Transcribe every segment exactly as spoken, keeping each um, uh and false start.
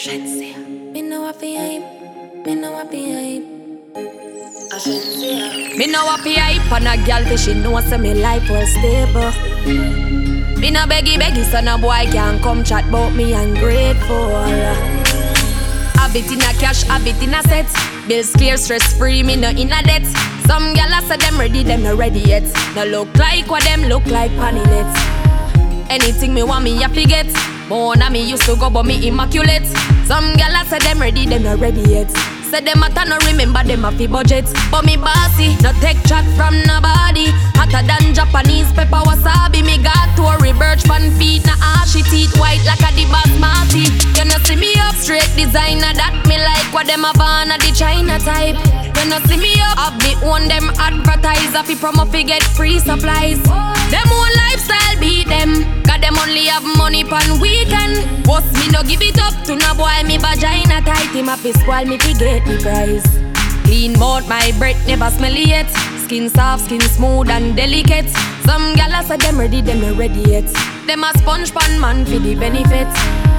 Shenseea. Me know what fi hype, me know what fi hype. A Shenseea. Me know what fi hype, and a girl fi she know say me life well stable. Me no beggy beggy, so no boy can come chat bout me ungrateful. Habit in a cash, habit in a set. Bills clear, stress free, me no in a debt. Some gyal say them ready, them no ready yet. No look like what them look like panilets. Anything me want me, I forget. More than me used to go, but me immaculate. Some gyal say them ready, them no ready yet. Say them matter no remember them a fi budget. But me bossy, no take chat from nobody. Hotter than Japanese pepper wasabi. Me got Tory birch pan feet, na ashy teeth white like a the basmati. You no see me up straight designer that me like what them a born a the China type. You no see me up, have me own them advertiser fi promo fi get free supplies. Them own lifestyle beat them, cause them only have money pan weekend. Boss me no give it up to no boy, me vagina tight. Him a fi spoil me fi get the price. Clean mouth, my breath never smelly yet. Skin soft, skin smooth and delicate. Some gyal say them ready, them no ready yet. Them a sponge pan man fi the benefit.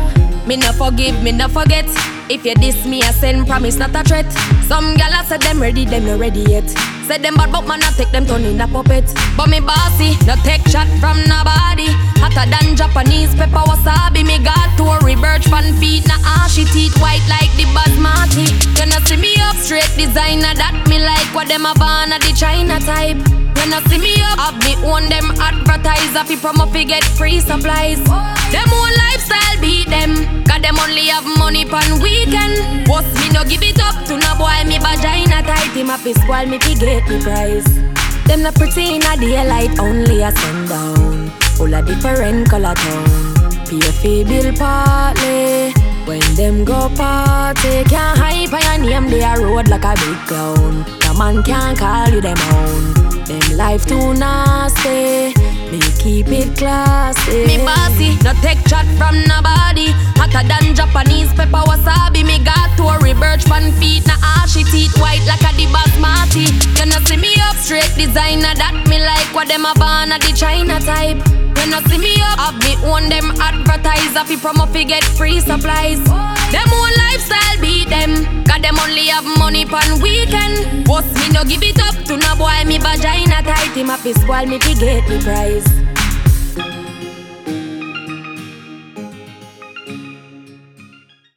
Me no forgive, me no forget. If you diss me, I send promise not a threat. Some gyal say them ready, them no ready yet. Say them bad but man I take them turn in a puppet. But me bossy, no take shot from nobody. Hotter than Japanese pepper wasabi. Me got Tory birch pan feet, na ashy teeth white like the basmati. You no see me up straight designer that me like what them a born a the China type. You no see me up, have me own them advertiser fi promo fi get free supplies. Them own lifestyle beat them, cause them only have money pan weekend. Boss me no give it up to no boy, me vagina tight. Him a fi spoil me fi get the price. Them not pretty in a daylight, only a sundown. Full of different color tone. Pay fi bill partly. When them go party, can't hype on your name, they a road like a big clown. No man can't call you them own. Them life too nasty, me keep it classy. Me bossy, no take chat from nobody. Hotter than Japanese pepper wasabi. Me got Tory birch pan feet, na ashy teeth white like a the basmati. You no see me up straight designer that me like what them a born a the China type. You no see me up, have me own them advertiser fi promo fi get free supplies. Them own lifestyle beat them, cause them only have money pan weekend. Boss me no give it up to no boy, me vagina tight. Him a fi spoil me fi get the price.